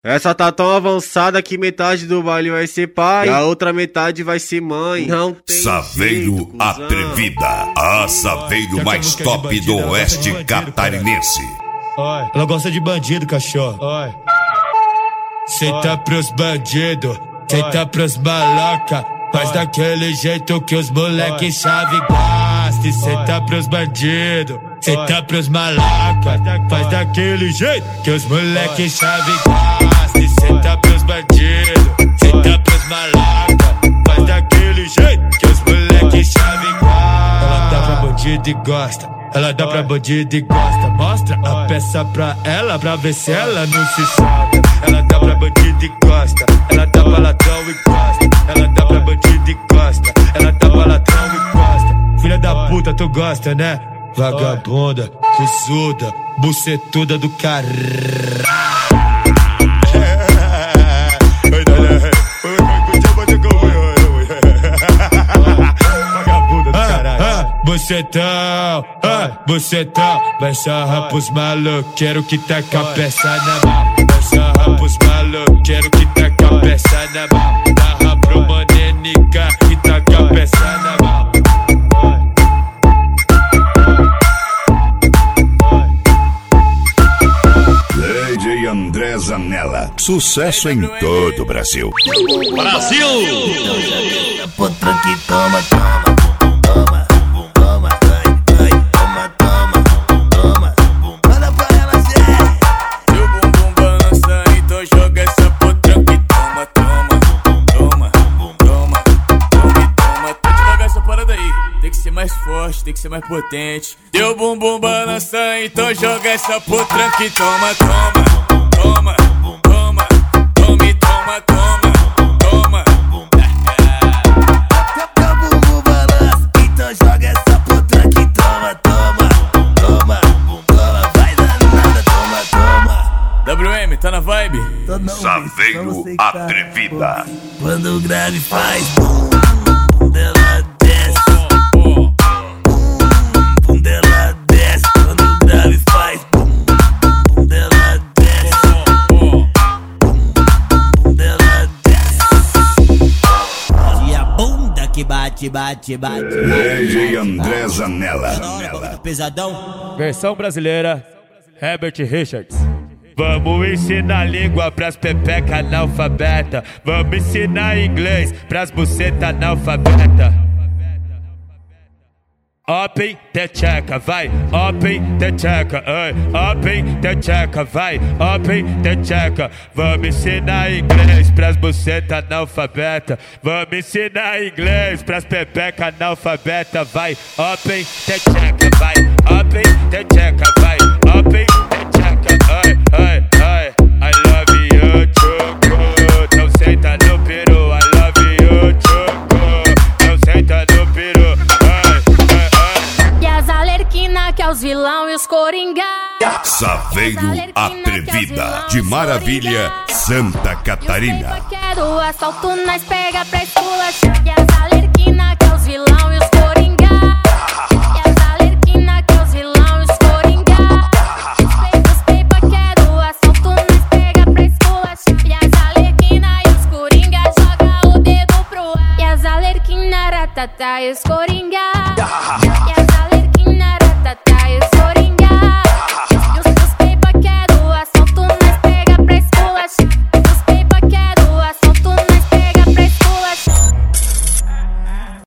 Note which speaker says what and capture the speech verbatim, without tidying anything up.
Speaker 1: Essa tá tão avançada que metade do baile vai ser pai e a outra metade vai ser mãe. Não tem
Speaker 2: Saveiro
Speaker 1: jeito,
Speaker 2: Atrevida, a Saveiro mais top do oeste catarinense.
Speaker 3: Oi. Ela gosta de bandido, cachorro. Oi. Senta pros bandidos, senta pros maloca. Faz daquele jeito que os moleque chave gostam. Senta pros bandidos, senta pros maloca. Faz daquele jeito que os moleque chave gostam. Senta pros bandidos, senta pros maloca. Faz daquele jeito que os moleque chave gostam. Ela dá pra bandido e gosta, ela dá pra bandido e gosta. Mostra a peça pra ela, pra ver se ela não se solta. Ela dá pra bandido e gosta, ela dá pra ladrão e gosta. Ela dá pra bandido e gosta, ela dá pra ladrão e gosta. Filha da puta, tu gosta, né? Vagabunda, cuzuda, bucetuda do caralho. Bucetão, ah, bucetão. Vai sarrar pros maloqueiros que tá com a peça na mão. Vai sarrar pros maloqueiros que tá com a peça na mão. Sarra pro manenica que tá com a peça na mão.
Speaker 2: D J André Zanella, sucesso em todo o Brasil.
Speaker 4: Brasil!
Speaker 5: Potranco que toma, toma.
Speaker 6: Mais forte, tem que ser mais potente. Deu bumbum balança, então joga essa potranca e toma, toma, toma, toma, toma e toma, toma, toma.
Speaker 5: Deu bumbum balança, então joga essa potranca e toma, toma, toma, toma. Vai danada, toma, toma.
Speaker 6: W M, tá na vibe?
Speaker 5: Tô não,
Speaker 2: Saveiro Atrevida.
Speaker 5: Quando o grave faz bum, bum dela desce. Bum dela desce. Quando o grave faz bum, bum dela desce. Bum dela desce. E a bunda que bate, bate, bate.
Speaker 2: D J André Zanella.
Speaker 5: Pesadão.
Speaker 3: Versão brasileira, Herbert Richards. Vamos ensinar língua pras pepeca analfabeta. Vamos ensinar inglês pras buceta analfabeta. Open the checa, vai, open the checa, ai, open the checa, vai, open the checa. Vamos ensinar inglês pras buceta analfabeta. Vamos ensinar inglês pras pepeca analfabeta, vai, open the checa, vai, open the checa, vai, open the checa, ai, ai, ai. I love you, choco, então senta no peru. I love you, choco, então senta no peru.
Speaker 7: Que é os vilão e os coringa.
Speaker 2: Saveiro Atrevida, de Maravilha, Santa Catarina.
Speaker 7: Quero assalto, nós pega pra esculachar. E as alerquina que é os vilão e os coringa. E as alerquina que é os vilão e os coringa. Os peipa, quero assalto, nós pega pra esculachar. E as alerquina e os coringa joga o dedo pro ar. E as alerquina ratata e os coringa.